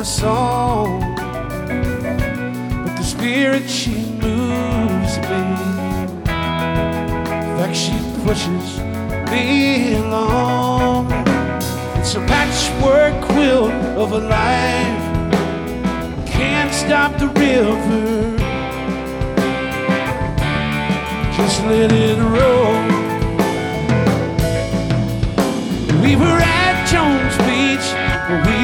song, but the spirit, she moves me. In fact, she pushes me along. It's a patchwork quilt of a life, can't stop the river, just let it roll. We were at Jones Beach, we